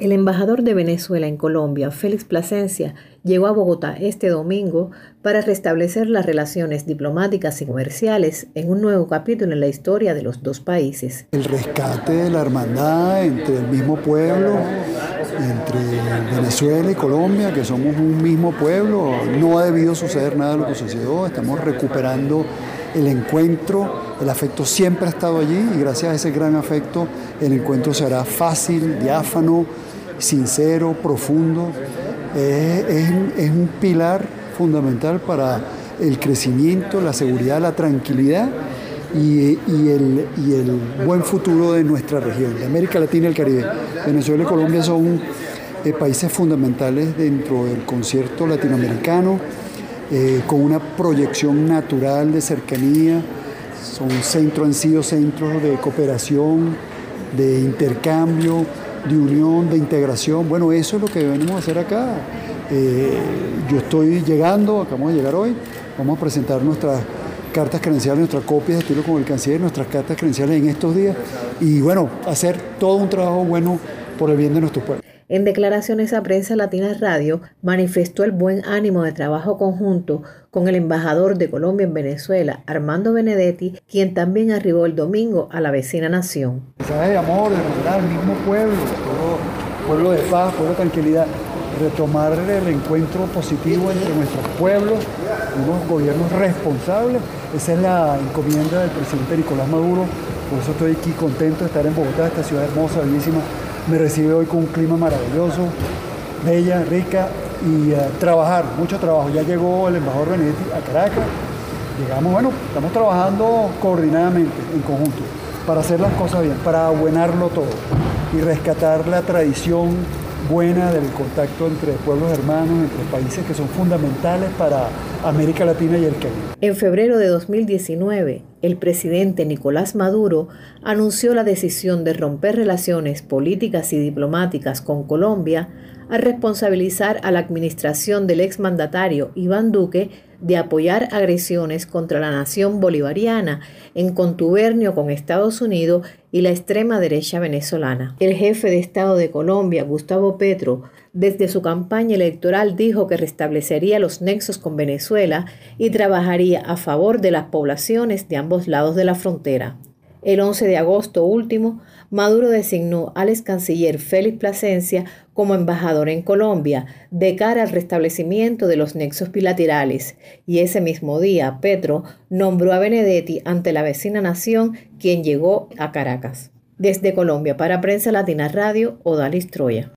El embajador de Venezuela en Colombia, Félix Plasencia, llegó a Bogotá este domingo para restablecer las relaciones diplomáticas y comerciales en un nuevo capítulo en la historia de los dos países. El rescate de la hermandad entre el mismo pueblo, entre Venezuela y Colombia, que somos un mismo pueblo, no ha debido suceder nada de lo que sucedió, estamos recuperando el encuentro, el afecto siempre ha estado allí y gracias a ese gran afecto el encuentro será fácil, diáfano, sincero, profundo. Es un pilar fundamental para el crecimiento, la seguridad, la tranquilidad y el buen futuro de nuestra región, de América Latina y el Caribe. Venezuela y Colombia son países fundamentales dentro del concierto latinoamericano, con una proyección natural de cercanía. Han sido centros de cooperación, de intercambio, de unión, de integración. Bueno, eso es lo que venimos a hacer acá. Yo estoy llegando, acabamos de llegar hoy, vamos a presentar nuestras cartas credenciales, nuestras copias de estilo con el canciller, nuestras cartas credenciales en estos días y bueno, hacer todo un trabajo bueno por el bien de nuestro pueblo. En declaraciones a Prensa Latina Radio, manifestó el buen ánimo de trabajo conjunto con el embajador de Colombia en Venezuela, Armando Benedetti, quien también arribó el domingo a la vecina nación. Mensaje de amor, de hermandad, el mismo pueblo de paz, pueblo de tranquilidad, retomar el encuentro positivo entre nuestros pueblos, unos gobiernos responsables. Esa es la encomienda del presidente Nicolás Maduro, por eso estoy aquí contento de estar en Bogotá, esta ciudad hermosa, bellísima. Me recibe hoy con un clima maravilloso, bella, rica y trabajar, mucho trabajo. Ya llegó el embajador Benedetti a Caracas. Llegamos, bueno, estamos trabajando coordinadamente, en conjunto, para hacer las cosas bien, para abuenarlo todo y rescatar la tradición buena del contacto entre pueblos hermanos, entre países que son fundamentales para América Latina y el Caribe. En febrero de 2019, el presidente Nicolás Maduro anunció la decisión de romper relaciones políticas y diplomáticas con Colombia al responsabilizar a la administración del exmandatario Iván Duque de apoyar agresiones contra la nación bolivariana en contubernio con Estados Unidos y la extrema derecha venezolana. El jefe de Estado de Colombia, Gustavo Petro, desde su campaña electoral dijo que restablecería los nexos con Venezuela y trabajaría a favor de las poblaciones de ambos lados de la frontera. El 11 de agosto último, Maduro designó al ex canciller Félix Plasencia como embajador en Colombia de cara al restablecimiento de los nexos bilaterales y ese mismo día Petro nombró a Benedetti ante la vecina nación, quien llegó a Caracas. Desde Colombia para Prensa Latina Radio, Odalis Troya.